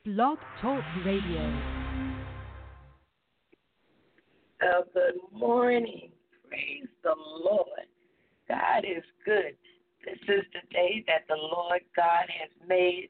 Blog Talk Radio. Good morning. Praise the Lord. God is good. This is the day that the Lord God has made,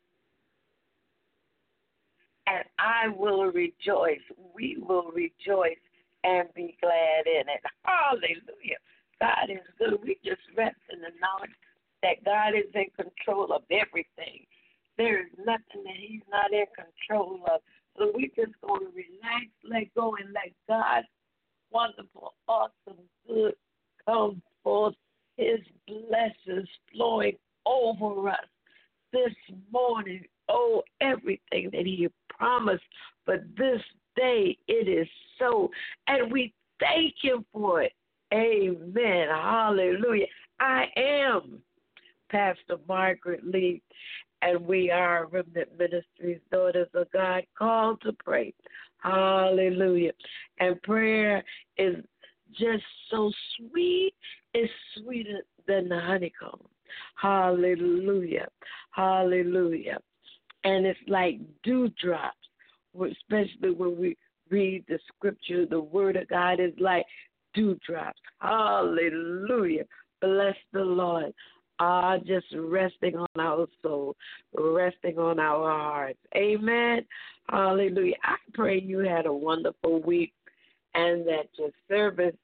and I will rejoice. We will rejoice and be glad in it. Hallelujah. God is good. We just rest in the knowledge that God is in control of everything. There is nothing that He's not in control of. So we just going to relax, let go, and let God wonderful, awesome, good, come forth, His blessings flowing over us this morning. Oh, everything that He promised for this day, it is so. And we thank Him for it. Amen. Hallelujah. I am Pastor Margaret Lee, and we are Remnant Ministries, Daughters of God, called to pray. Hallelujah. And prayer is just so sweet. It's sweeter than the honeycomb. Hallelujah. Hallelujah. And it's like dewdrops, especially when we read the scripture. The word of God is like dewdrops. Hallelujah. Bless the Lord. Just resting on our soul, resting on our hearts. Amen. Hallelujah. I pray you had a wonderful week and that your service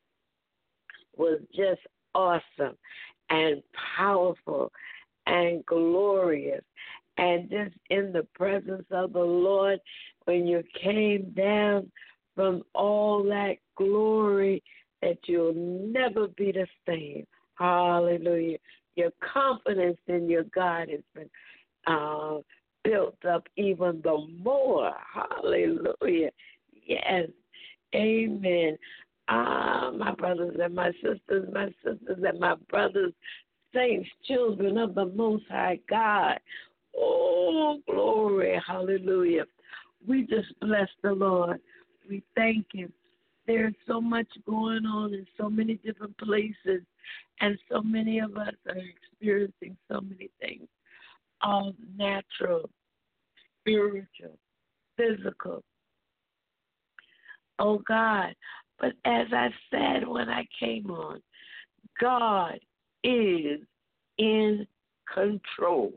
was just awesome and powerful and glorious. And just in the presence of the Lord, when you came down from all that glory, that you'll never be the same. Hallelujah. Your confidence in your God has been built up even the more. Hallelujah. Yes. Amen. My brothers and my sisters and my brothers, saints, children of the Most High God. Oh, glory. Hallelujah. We just bless the Lord. We thank Him. There's so much going on in so many different places, and so many of us are experiencing so many things, all natural, spiritual, physical. Oh, God. But as I said when I came on, God is in control,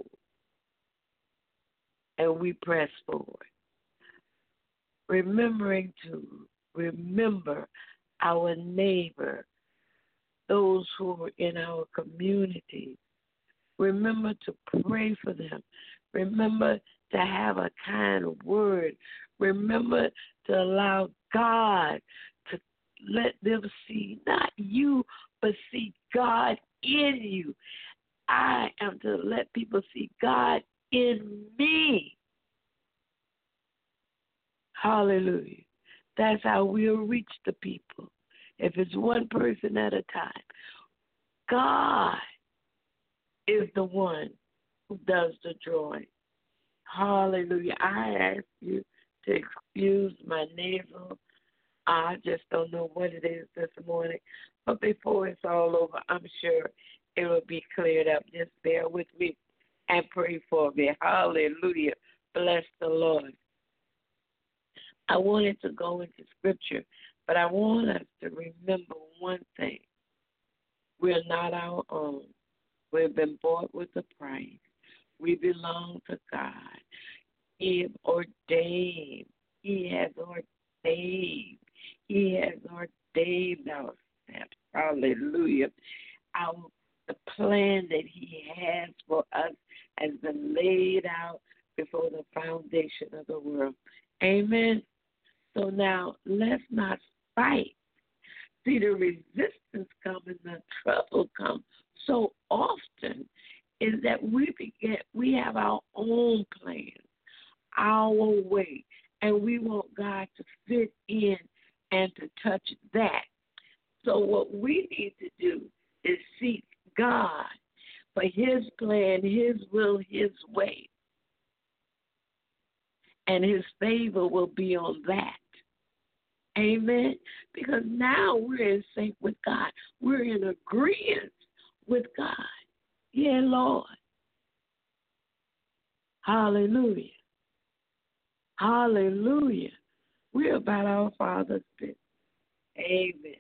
and we press forward, remembering to remember our neighbor, those who are in our community. Remember to pray for them. Remember to have a kind word. Remember to allow God to let them see not you, but see God in you. I am to let people see God in me. Hallelujah. That's how we'll reach the people. If it's one person at a time, God is the one who does the drawing. Hallelujah. I ask you to excuse my nasal. I just don't know what it is this morning. But before it's all over, I'm sure it will be cleared up. Just bear with me and pray for me. Hallelujah. Bless the Lord. I wanted to go into scripture, but I want us to remember one thing. We're not our own. We've been bought with a price. We belong to God. He has ordained. He has ordained. He has ordained our steps. Hallelujah. The plan that He has for us has been laid out before the foundation of the world. Amen. So now, let's not fight. See, the resistance comes and the trouble comes so often is that we have our own plans, our way, and we want God to fit in and to touch that. So what we need to do is seek God for His plan, His will, His way, and His favor will be on that. Amen. Because now we're in sync with God. We're in agreement with God. Yeah, Lord. Hallelujah. Hallelujah. We're about our Father's business. Amen.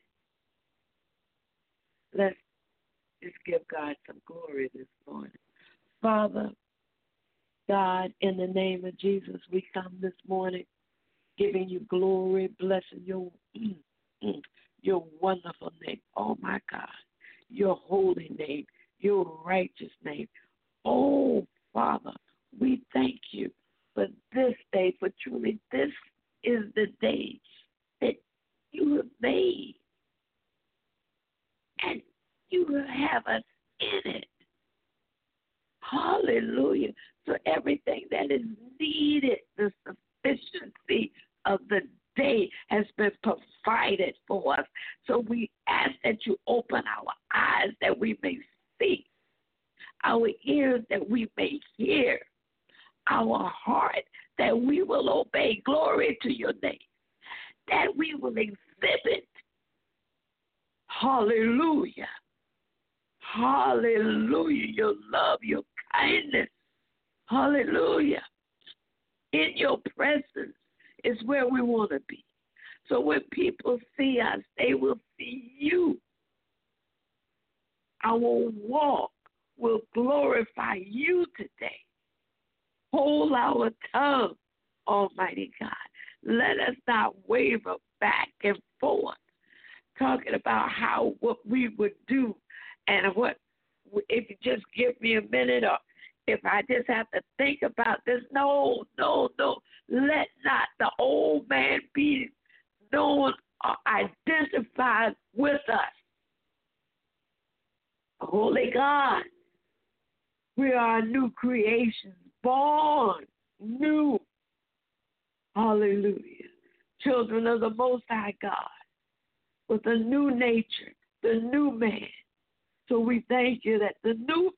Let's just give God some glory this morning. Father, God, in the name of Jesus, we come this morning giving you glory, blessing your wonderful name. Oh, my God, your holy name, your righteous name. Oh, Father, we thank you for this day, for truly this is the day that you have made, and you will have us in it. Hallelujah. So everything that is needed, the sufficiency of the day has been provided for us. So we ask that you open our eyes that we may see, our ears that we may hear, our heart that we will obey. Glory to your name. That we will exhibit. Hallelujah. Hallelujah. Your love, your kindness. Hallelujah. In your presence is where we want to be. So when people see us, they will see you. Our walk will glorify you today. Hold our tongue, Almighty God. Let us not waver back and forth, talking about what we would do and what, if you just give me a minute, or if I just have to think about this. No. Let not the old man be known or identified with us. Holy God, we are new creations, born new. Hallelujah. Children of the Most High God, with a new nature, the new man. So we thank you that the new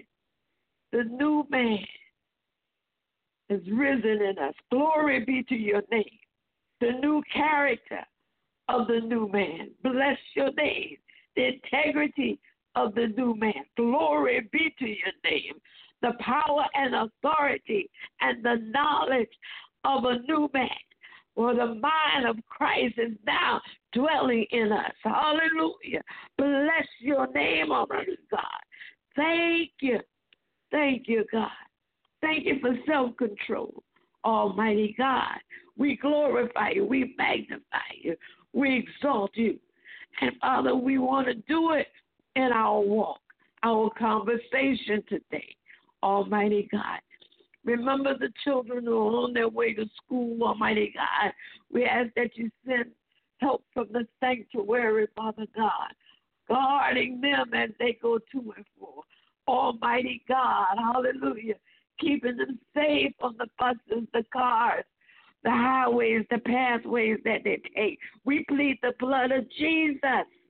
man has risen in us. Glory be to your name. The new character of the new man. Bless your name. The integrity of the new man. Glory be to your name. The power and authority and the knowledge of a new man. For the mind of Christ is now dwelling in us. Hallelujah. Bless your name, Almighty God. Thank you. Thank you, God. Thank you for self-control, Almighty God. We glorify you. We magnify you. We exalt you. And, Father, we want to do it in our walk, our conversation today, Almighty God. Remember the children who are on their way to school, Almighty God. We ask that you send help from the sanctuary, Father God, guarding them as they go to and fro. Almighty God, hallelujah, keeping them safe on the buses, the cars, the highways, the pathways that they take. We plead the blood of Jesus.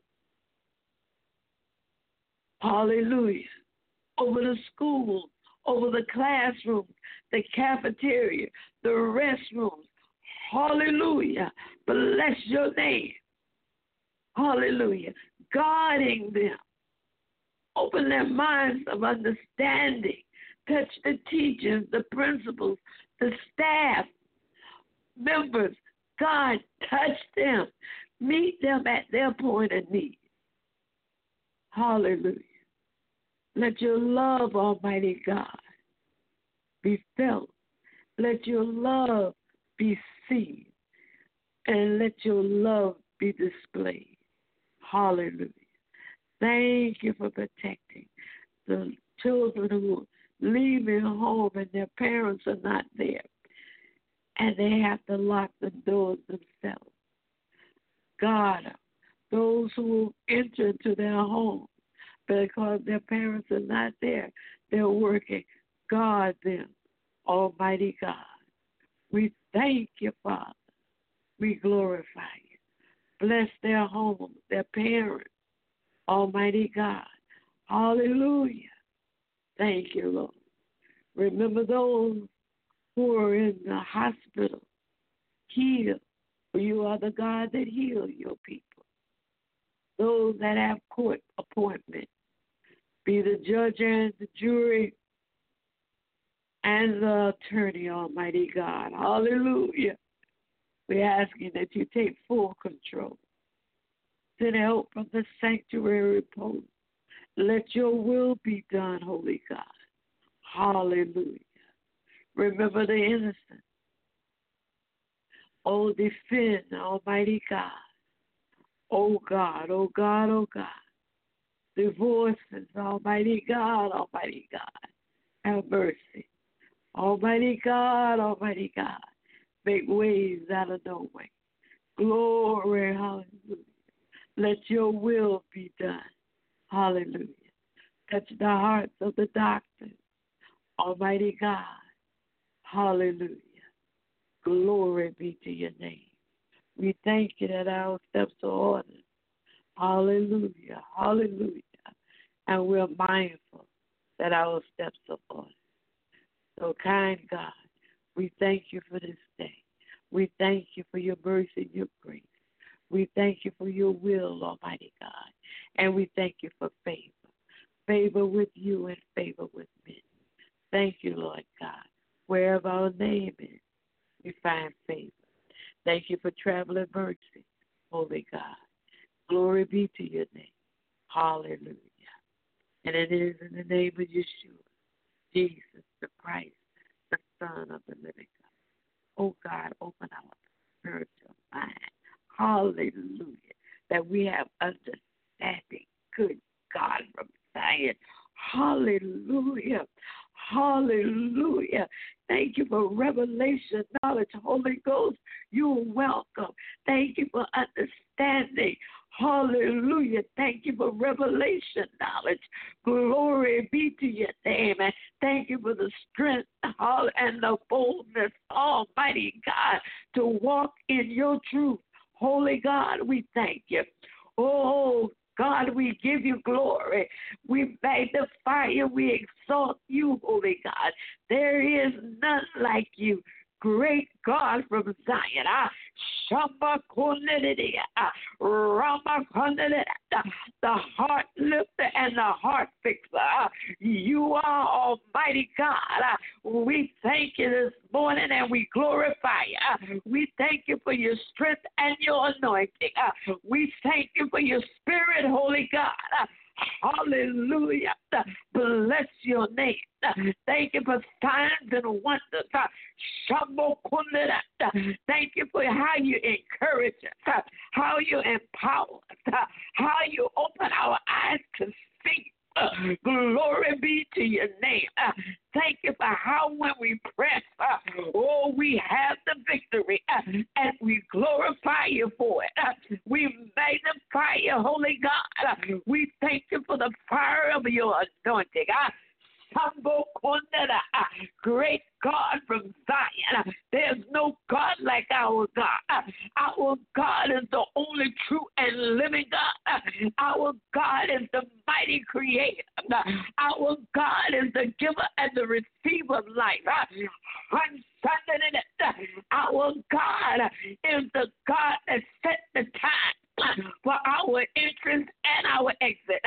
Hallelujah. Over the schools, over the classrooms, the cafeteria, the restrooms. Hallelujah. Bless your name. Hallelujah. Guarding them. Open their minds of understanding. Touch the teachers, the principals, the staff, members. God, touch them. Meet them at their point of need. Hallelujah. Let your love, Almighty God, be felt. Let your love be seen. And let your love be displayed. Hallelujah. Thank you for protecting the children who are leaving home and their parents are not there. And they have to lock the doors themselves. God, those who enter into their home because their parents are not there, they're working. Guard them, Almighty God. We thank you, Father. We glorify you. Bless their homes, their parents, Almighty God. Hallelujah. Thank you, Lord. Remember those who are in the hospital. Heal, for you are the God that heals your people. Those that have court appointments, be the judge and the jury. and the attorney, Almighty God. Hallelujah. We're asking that you take full control. Send help from the sanctuary post. Let your will be done, Holy God. Hallelujah. Remember the innocent. Oh, defend, Almighty God. Oh, God, oh, God, oh, God. Divorces, Almighty God, Almighty God. Have mercy. Almighty God, make ways out of no way. Glory, hallelujah. Let your will be done. Hallelujah. Touch the hearts of the doctors. Almighty God. Hallelujah. Glory be to your name. We thank you that our steps are ordered. Hallelujah. Hallelujah. And we're mindful that our steps are ordered. So, kind God, we thank you for this day. We thank you for your mercy and your grace. We thank you for your will, Almighty God. And we thank you for favor. Favor with you and favor with men. Thank you, Lord God. Wherever our name is, we find favor. Thank you for traveling mercy, Holy God. Glory be to your name. Hallelujah. And it is in the name of Yeshua, Jesus the Christ, the Son of the living God. Oh God, open our spiritual mind. Hallelujah. That we have understanding. Good God from Zion. Hallelujah. Hallelujah. Thank you for revelation, knowledge, Holy Ghost. You're welcome. Thank you for understanding. Hallelujah. Thank you for revelation, knowledge. Glory be to your name. And thank you for the strength and the boldness, Almighty God, to walk in your truth. Holy God, we thank you. Oh, God, we give you glory. We magnify you. We exalt you, Holy God. There is none like you. Great God from Zion. The heart lifter and the heart fixer. You are Almighty God. We thank you this morning and we glorify you. We thank you for your strength and your anointing. We thank you for your spirit, Holy God. Hallelujah. Bless your name. Thank you for signs and wonders. Thank you for how you encourage us, how you empower us, how you open our eyes to see. Glory be to your name. Thank you for how when we press, we have the victory, and we glorify you for it. We magnify you, Holy God. We thank you for the fire of your anointing. Great God from Zion. There's no God like our God. Our God is the only true and living God. Our God is the mighty creator. Our God is the giver and the receiver of life. Our God is the God that set the time for our entrance and our exit.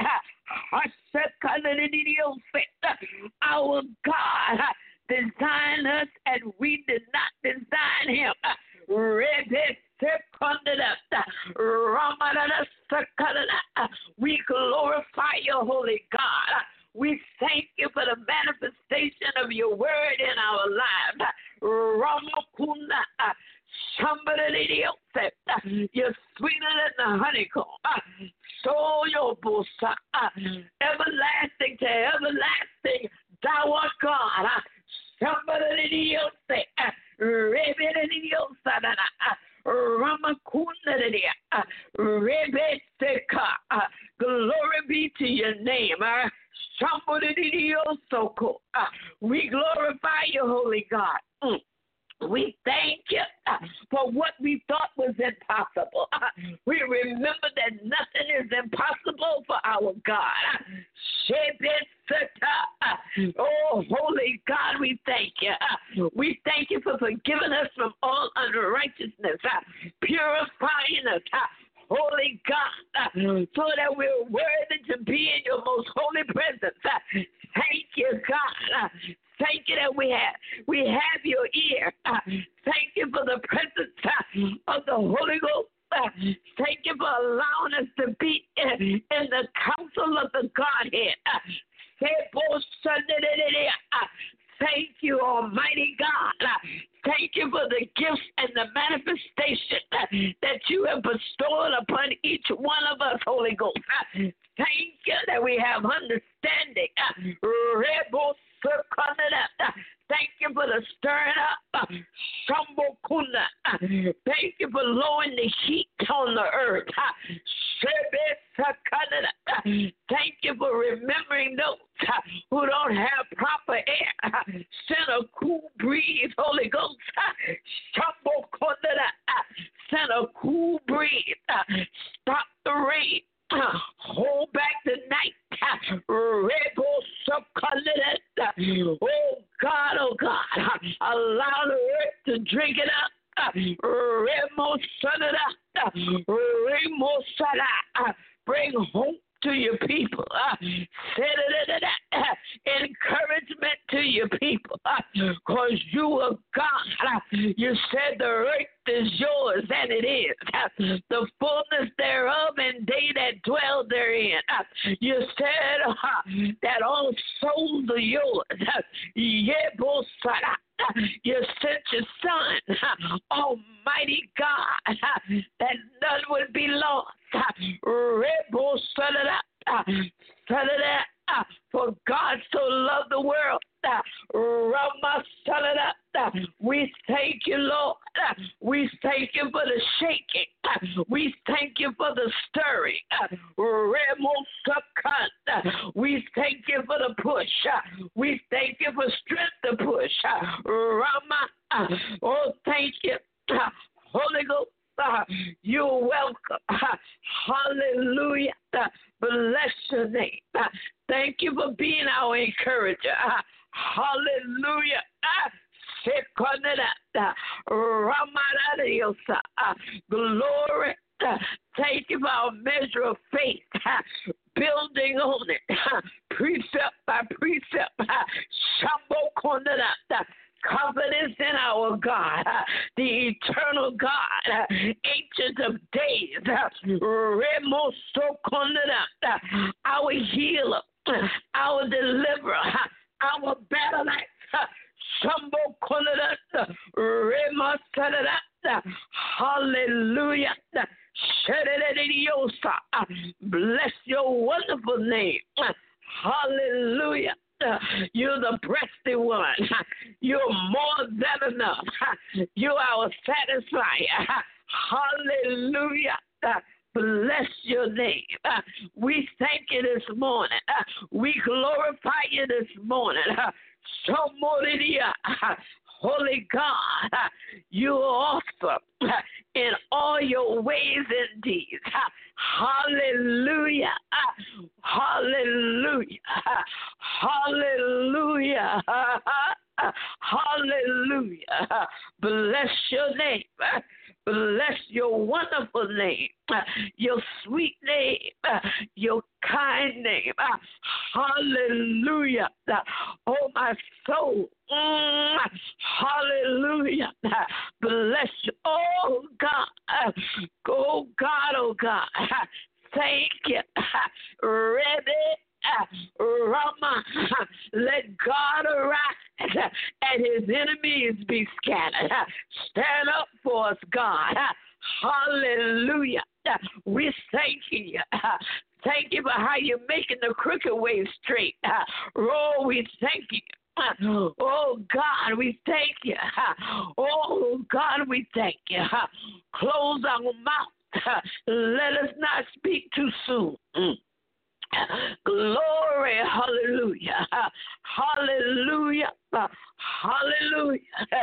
Our God designed us and we did not design him. We glorify your Holy God. We thank you for the manifestation of your word in our lives. You're sweeter than the honeycomb. So your bosa, everlasting to everlasting, thou art God. Somebody say, glory be to your name. We glorify you, Holy God. We thank you for what we thought was impossible. We remember that nothing is impossible for our God. Oh, Holy God, we thank you. We thank you for forgiving us from all unrighteousness, purifying us. Holy God, so that we're worthy to be in your most holy presence. Thank you, God. thank you that we have your ear. Thank you for the presence of the Holy Ghost. Thank you for allowing us to be in the council of the Godhead. Thank you, Almighty God. Thank you for the gifts and the manifestation that you have bestowed upon each one of us, Holy Ghost. Thank you that we have understanding. Thank you for the stirring up. Thank you for lowering the heat on the earth. Thank you for remembering those who don't have proper air. Send a cool breeze, Holy Ghost. Send a cool breeze. Stop the rain. Hold back the night. Oh God, allow the earth to drink it up. Bring hope to your people. Encouragement to your people. Because you are God. You said the earth is yours, and it is. The fullness thereof, and they that dwell therein. You said that all souls are yours. You sent your Son, Almighty God, that none would be lost. For God so loved the world. We thank you, Lord. We thank you for the shaking. We thank you for the stirring. We thank you for the push. We thank you for strength to push. Oh, thank you, Holy Ghost. You're welcome. Hallelujah. Bless your name. Thank you for being our encourager. Hallelujah. Glory. Thank you for our measure of faith. Building on it. Precept by precept. Confidence in our God, the eternal God, ancient of days, our healer, our deliverer, our battle axe. Hallelujah. Bless your wonderful name. Hallelujah. You're the breasted one. You're more than enough. You're our satisfier. Hallelujah. Bless your name. We thank you this morning. We glorify you this morning. Holy God, you are awesome in all your ways and deeds. Hallelujah. Hallelujah. Hallelujah. Hallelujah. Bless your name. Bless your wonderful name, your sweet name, your kind name. Hallelujah. Oh, my soul. Hallelujah. Bless you. Oh, God. Oh, God. Oh, God. Thank you. Rama, let God arise and his enemies be scattered. Stand up for us, God. Hallelujah. We thank you. Thank you for how you're making the crooked way straight. Oh, we thank you. Oh, God, we thank you. Oh, God, we thank you. Close our mouth. Let us not speak too soon. Glory, hallelujah, hallelujah, hallelujah,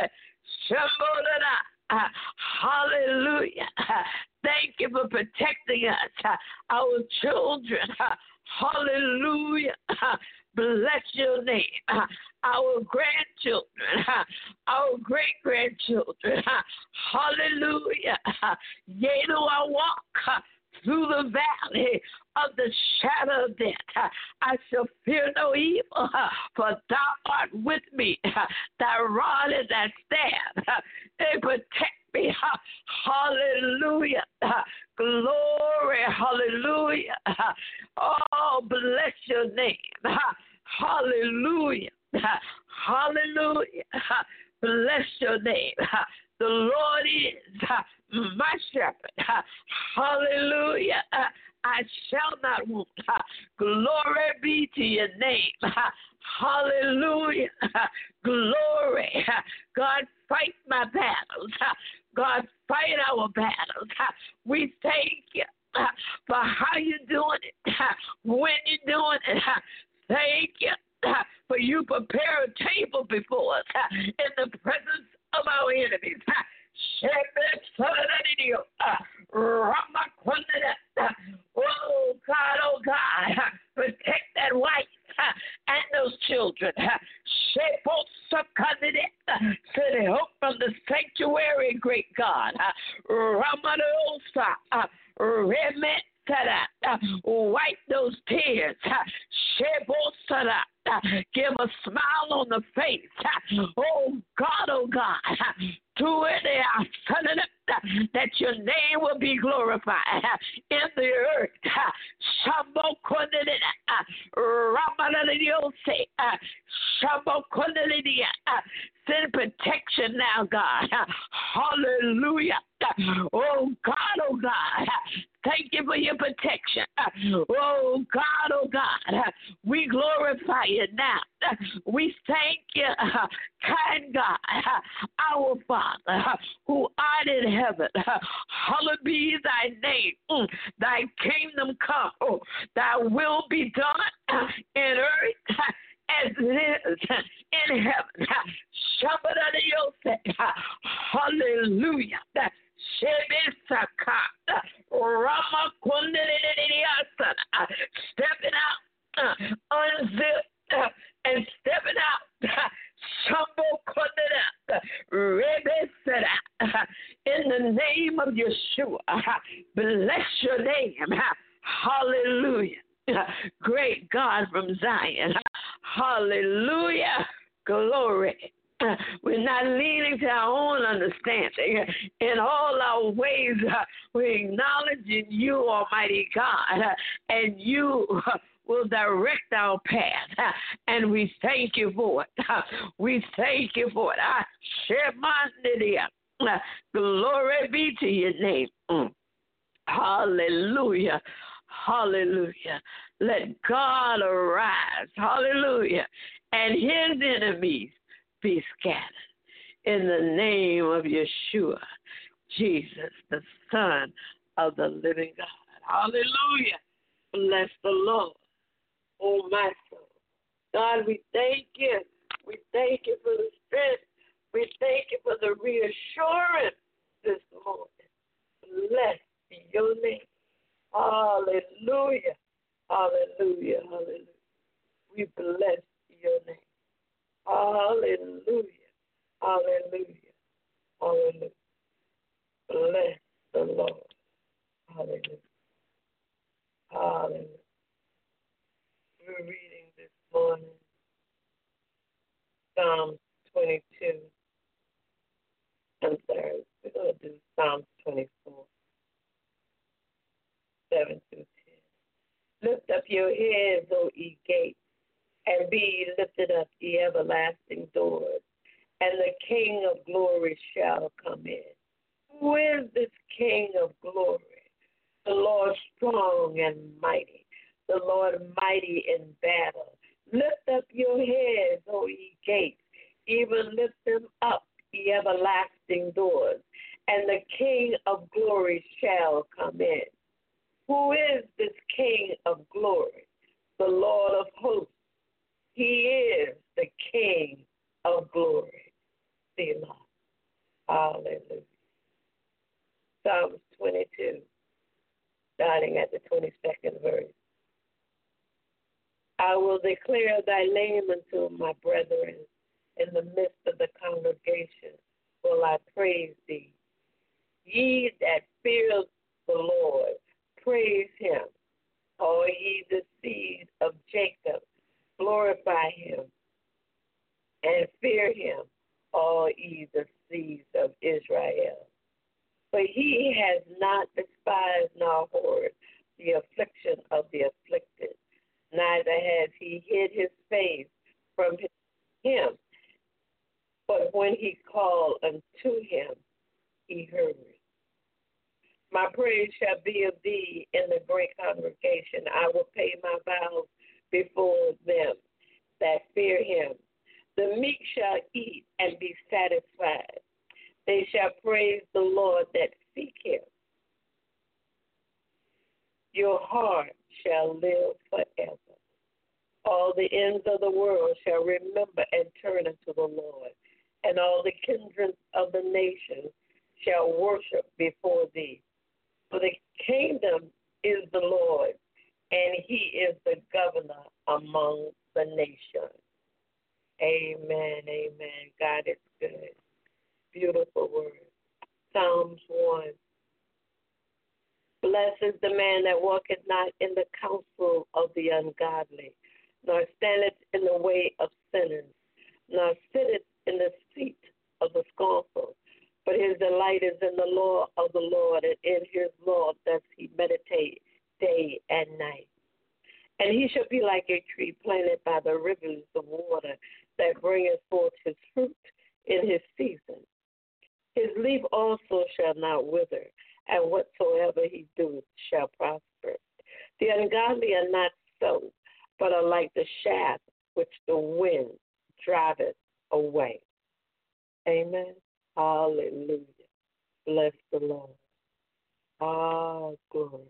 hallelujah. Thank you for protecting us, our children. Hallelujah. Bless your name. Our grandchildren, our great-grandchildren. Hallelujah. Yea, do I walk through the valley of the shadow of death, I shall fear no evil, for thou art with me. Thy rod and thy staff, they protect me. Hallelujah. Glory. Hallelujah. Oh, bless your name. Hallelujah. Hallelujah. Bless your name. The Lord is my shepherd. Hallelujah. I shall not want. Glory be to your name. Hallelujah. Glory. God, fight my battles. God, fight our battles. We thank you for how you're doing it, when you're doing it. Thank you for you prepare a table before us in the presence of our enemies. Oh God, protect that wife and those children. To the hope from the sanctuary, great God. Ramanosa, Remet. Wipe those tears. Give a smile on the face. Oh God, do it, that your name will be glorified in the earth. Send protection now, God. Hallelujah. Oh God. Thank you for your protection. Oh God, we glorify you now. We thank you, kind God, our Father, who art in heaven. Hallowed be thy name. Thy kingdom come. Thy will be done in earth as it is in heaven. Hallelujah. Stepping out, unzipped, and stepping out. In the name of Yeshua, bless your name. Hallelujah. Great God from Zion. Hallelujah. Glory. We're not leaning to our own understanding. In all our ways, we're acknowledging you, Almighty God, and you will direct our path. And we thank you for it. We thank you for it. Glory be to your name. Hallelujah. Hallelujah. Let God arise. Hallelujah. And his enemies be scattered. In the name of Yeshua, Jesus, the Son of the living God. Hallelujah. Bless the Lord, oh my soul. God, we thank you. We thank you for the strength. We thank you for the reassurance this morning. Bless your name. Hallelujah. Hallelujah. Hallelujah. We bless your name. Hallelujah. Hallelujah. Hallelujah. Bless the Lord. Hallelujah. Hallelujah. We're reading this morning Psalm 22. I'm sorry. We're going to do Psalm 24, 7 through 10. Lift up your heads, O ye gates, and be ye lifted up, ye everlasting doors, and the King of glory shall come in. Who is this King of glory? The Lord strong and mighty, the Lord mighty in battle. Lift up your heads, O ye gates, even lift them up, ye everlasting doors, and the King of glory shall come in. Who is this King of glory? The Lord of hosts. He is the King of glory. Selah. Hallelujah. Psalms 22, starting at the 22nd verse. I will declare thy name unto my brethren. In the midst of the congregation will I praise thee. Ye that fear the Lord, praise decrees of Israel. For he has not despised nor abhorred the affliction of the afflicted, neither has he hid his face from him. But when he called unto him, he heard. My praise shall be of thee in the great congregation. I will pay my vows before them that fear him. The meek shall eat and be satisfied. They shall praise the Lord that seek him. Your heart shall live forever. All the ends of the world shall remember and turn unto the Lord, and all the kindreds of the nations shall worship before thee. For the kingdom is the Lord, and he is the governor among the nations. Amen, amen. God is good. Beautiful word. Psalms 1. Blessed is the man that walketh not in the counsel of the ungodly, nor standeth in the way of sinners, nor sitteth in the seat of the scornful. But his delight is in the law of the Lord, and in his law does he meditate day and night. And he shall be like a tree planted by the rivers of water, that bringeth forth his fruit in his season. His leaf also shall not wither, and whatsoever he doeth shall prosper. The ungodly are not so, but are like the shaft which the wind driveth away. Amen. Hallelujah. Bless the Lord. Ah, glory.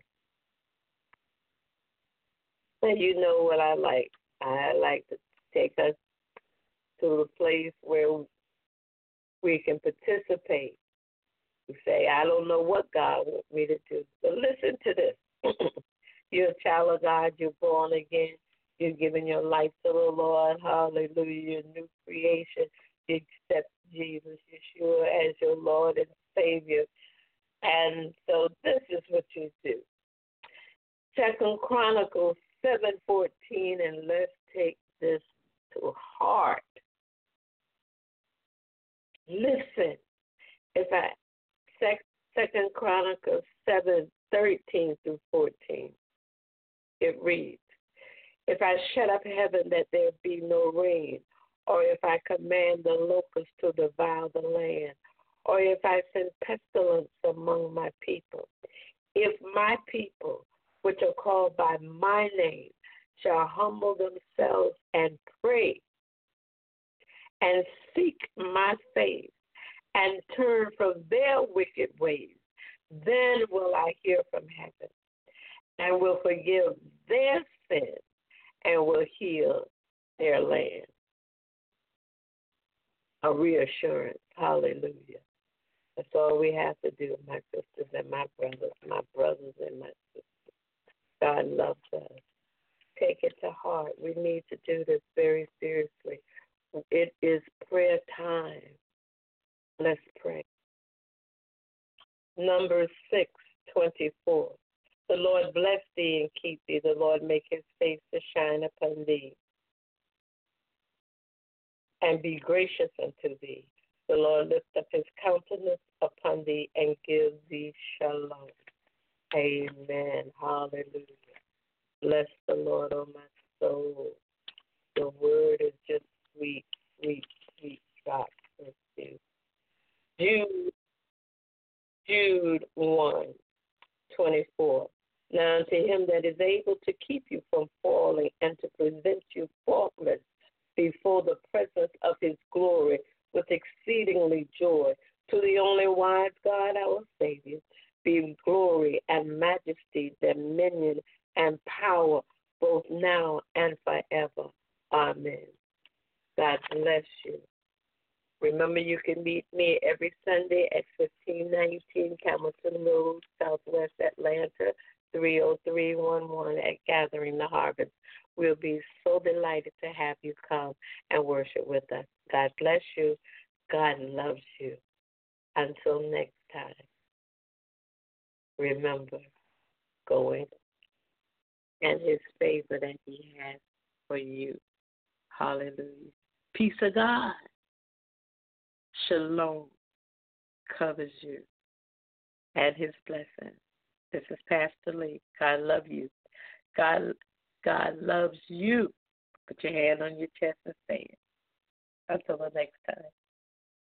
And you know what I like? I like to take us to a place where we can participate. We say, I don't know what God wants me to do. But listen to this. You're a child of God. You're born again. You're giving your life to the Lord. Hallelujah. You're a new creation. You accept Jesus, Yeshua, as your Lord and Savior. And so this is what you do. 2 Chronicles 7:14, and let's take this to heart. Listen, if I 2 Chronicles 7:13 through 14, it reads, if I shut up heaven that there be no rain, or if I command the locusts to devour the land, or if I send pestilence among my people, if my people, which are called by my name, shall humble themselves and pray and seek my face and turn from their wicked ways, then will I hear from heaven and will forgive their sin and will heal their land. A reassurance. Hallelujah. That's all we have to do, my sisters and my brothers and my sisters. God loves us. Take it to heart. We need to do this very seriously. It is prayer time. Let's pray. Numbers 6:24. The Lord bless thee and keep thee. The Lord make his face to shine upon thee and be gracious unto thee. The Lord lift up his countenance upon thee and give thee shalom. Amen. Hallelujah. Bless the Lord, oh my soul. The word is just sweet, sweet, sweet God. Jude 1:24. Now unto him that is able to keep you from falling and to present you faultless before the presence of his glory with exceedingly joy, to the only wise God, our Savior, be glory and majesty, dominion and power, both now and forever. Amen. God bless you. Remember, you can meet me every Sunday at 1519 Hamilton Road, Southwest Atlanta, 30311 at Gathering the Harvest. We'll be so delighted to have you come and worship with us. God bless you. God loves you. Until next time, remember, going and his favor that he has for you. Hallelujah. Peace of God. Shalom. covers you, and his blessings. This is Pastor Lee. God love you. God loves you. Put your hand on your chest and say it. Until the next time.